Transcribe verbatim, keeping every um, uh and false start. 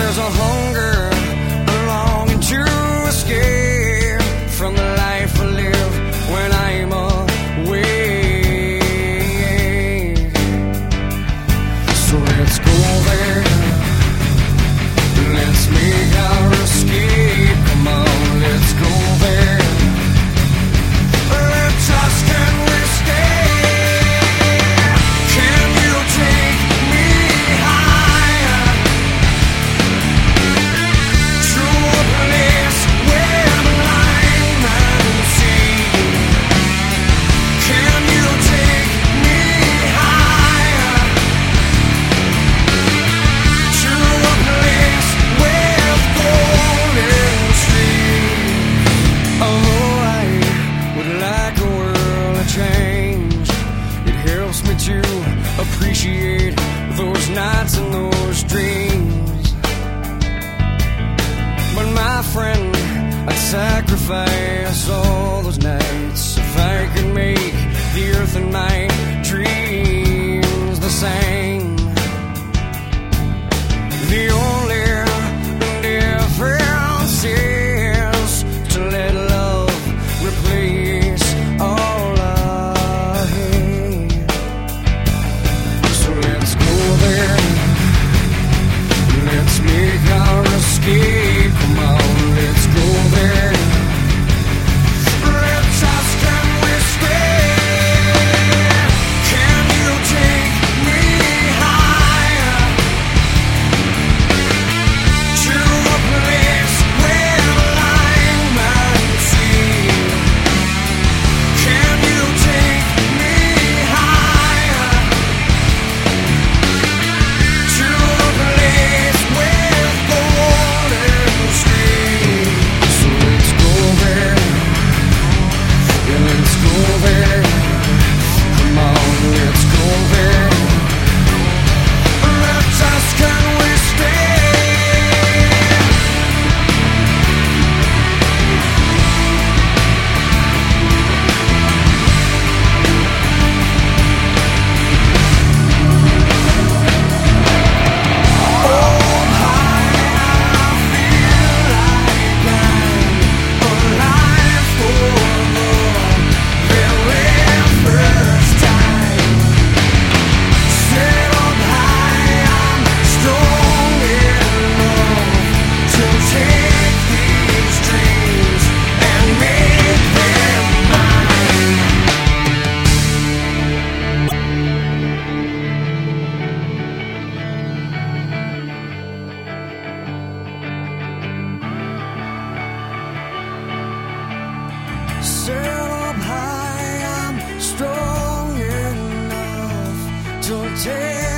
there's a hunger, a longing to escape from the life I live when I'm awake. So let's go there, let's make our escape. Come on, let's go there. Let's just can we stay? Can you take me higher to a place where the line and sea? Can you take me higher to a place with golden streams? Oh, I would like a world to change. It helps me to appreciate those nights and those dreams. But my friend, I'd sacrifice all those nights if I could make the earth and my dreams the same. The only difference is to let love replace all I hate. So let's go there, let's make our escape. Come on, let's go there. Let's just can we stay? Can you take me higher to a place where the line and sea? Can you take me higher to a place with golden streams? So let's go there, yeah, let's go there. Come on, let's go there. Let's just can we stay? Set up high, I'm strong enough to take